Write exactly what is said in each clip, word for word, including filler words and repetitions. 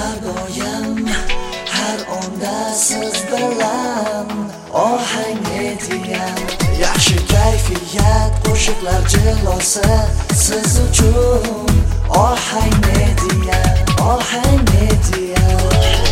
har doim har onda siz bilan ohang etgan yaxshi kayfiyat qo'shiqlar jilosi siz uchun ohang etgan ohang etgan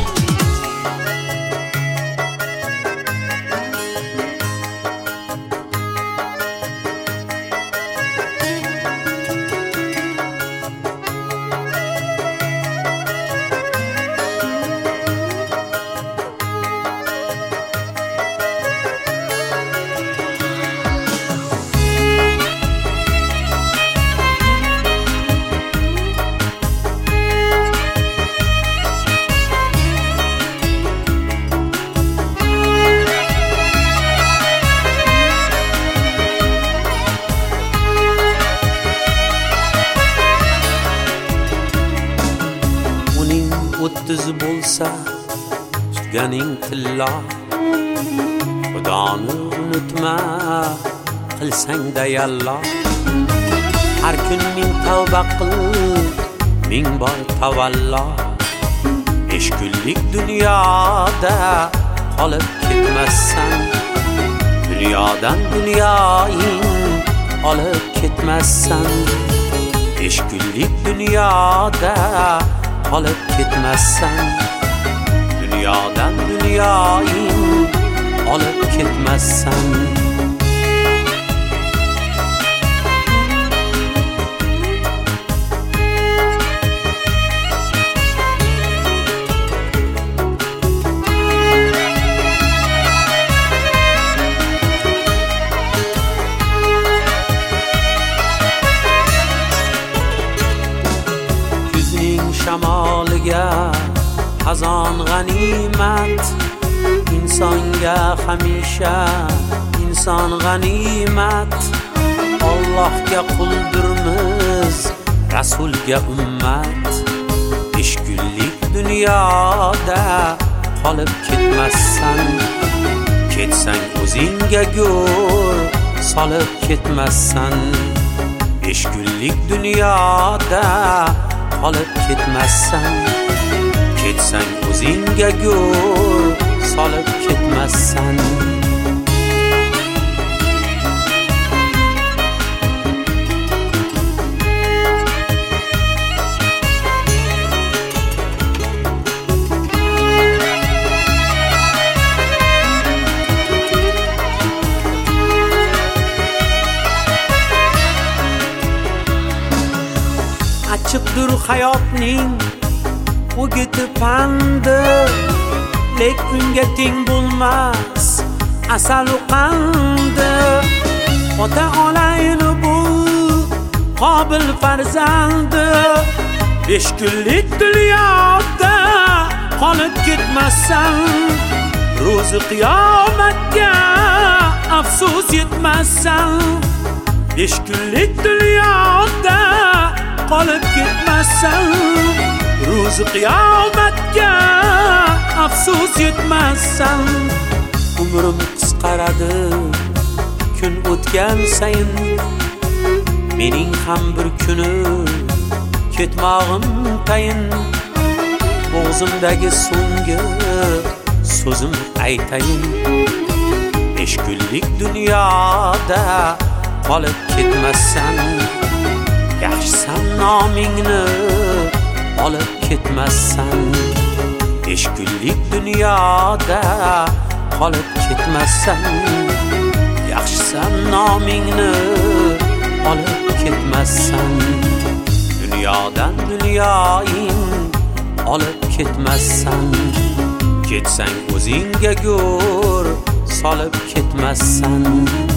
o'ttiz bo'lsa tutganing tilla Xudoni unutma qilsang-da yalla har kun ming tavba qil ming bor tavallo besh kunlik dunyoda qolib ketmassan dunyodan dunyoing olib ketmassan besh kunlik dunyoda qolib ketmassan dunyodan dunyoing olib ketmassan shamoliga xazon g'animat insonga hamisha inson g'animat Allohga quldirmiz rasulga ummat besh kunlik dunyoda qolib ketmassan ketsang o'zingga go'r solib ketmassan besh kunlik dunyoda qolib ketmassan ketsang o'zingga go'r solib ketmassan Açıqdir hayotning o'giti pandi lek unga teng bo'lmas asal u qandi ota olayni bu qobil farzandi besh kunlik dunyoda qolib ketmassan ro'zi qiyomatga afsus yetmassan besh kunlik dunyoda qolib ketmassan ro'zi qiyomatga afsus yetmassan umrim qisqaradi kun o'tgan sayin mening ham bir kuni ketmog'im tayin bo'g'zimdagi so'nggi so'zim aytayin besh kunlik dunyoda qolib ketmassan yaxshisan nomingni olib ketmassan besh kunlik dunyoda qolib ketmassan yaxshisan nomingni olib ketmassan dunyodan dunyoing olib ketmassan ketsang o'zingga go'r solib ketmassan